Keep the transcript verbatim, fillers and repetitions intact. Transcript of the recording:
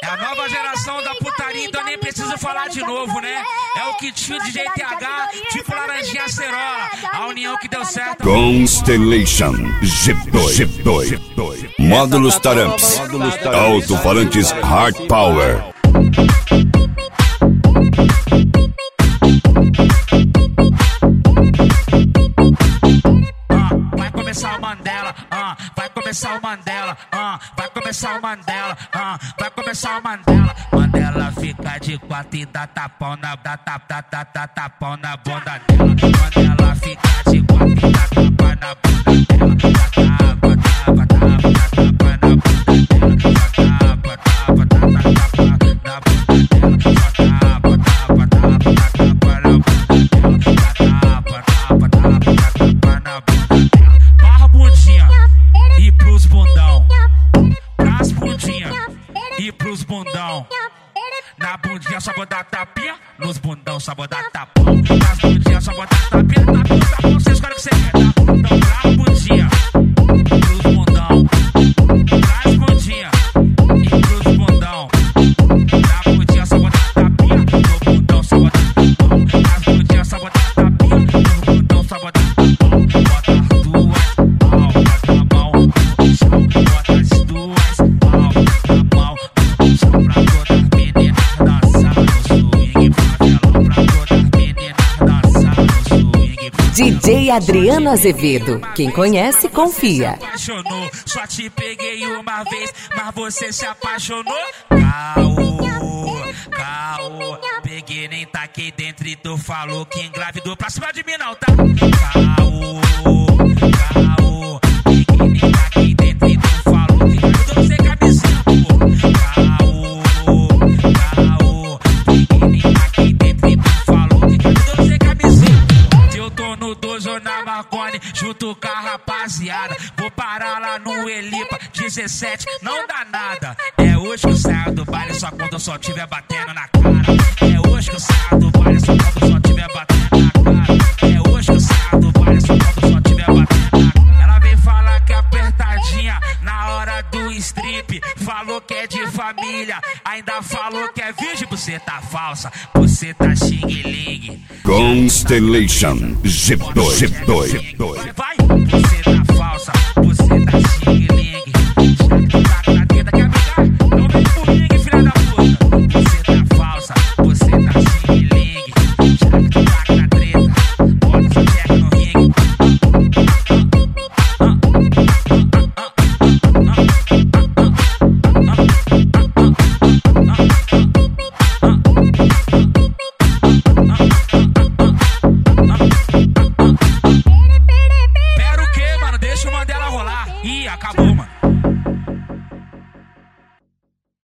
É a nova geração da putaria, então nem preciso falar de novo, né? É o Kitinho de J T H, tipo laranjinha acerola. A união que deu certo. Constellation G dois. Módulos Taramps. Alto-falantes Hard Power. Vai começar o Mandela, ah, vai começar o Mandela, ah, vai começar o Mandela, ah, vai começar o Mandela. Mandela fica de quatro e dá tapão na, dá tap, dá, dá, dá tapão na bunda dela. Mandela fica de quatro e dá tapão na bunda dela. Dá tapa, tapa, tapa, dá tapa na bunda dela. Dá tapa, tapa, dá tapa na bunda dela. Dá tapa, tapa, tapa, dá tapa na bunda dela. Dá tapa, tapa, tapa, dá tapa na bunda dela. Barra bundinha e pros bundão. Pras bundinha e pros bundão. Na bundinha só vou dar tapinha, nos bundão só vou dar tapão. Nas bundinhas só vou dar tapinha, tapão, tapão, vocês querem que você quer dar bundão pra bundinha, pros bundão. Pras bundinha e pros bundão. Na bundinha só vou dar tapinha, no bundão só vou dar tapão. Nas bundinhas só vou dar tapinha, no bundão só vou dar tapão. Bota as duas palmas na mão no chão, bota as duas palmas na mão no chão pra todas as meninas dançar no swing, favelão pra todas as meninas dançar no swing. D J Adriano Azevedo, quem conhece, confia. Apaixonou, só te peguei uma vez, mas você se apaixonou. Caô, caô, peguei nem taquei dentro e tu falou que engravidou. Pra cima de mim não, tá? Caô, caô, peguei nem taquei dentro e tu falou que engravidou sem camisinha, pô. Caô, caô, peguei nem taquei dentro e tu falou que engravidou sem camisinha. Eu tô no dojo na Marconi, junto com a rapaziada. Vou parar lá no Elipa, dezessete, não dá nada. É hoje que eu saio do baile, só quando eu só tiver batendo na cara. É hoje que eu saio do baile, só quando eu só tiver batendo na cara. É hoje que eu saio do baile, só quando eu só tiver batendo na cara. Ela vem falar que é apertadinha na hora do strip. Falou que é de família, ainda falou que é virgem. Você tá falsa, você tá xing-ling. Constellation G dois. Vai, você tá falsa, você tá xing-ling. Já que tá na teta, quer brigar? Não vem comigo, filha da puta. Você tá falsa, você tá xing-ling. Já que tu tá na treta, bota essa checa no ringue. Pera o quê, mano? Deixa o Mandela rolar. Ih, acabou, mano.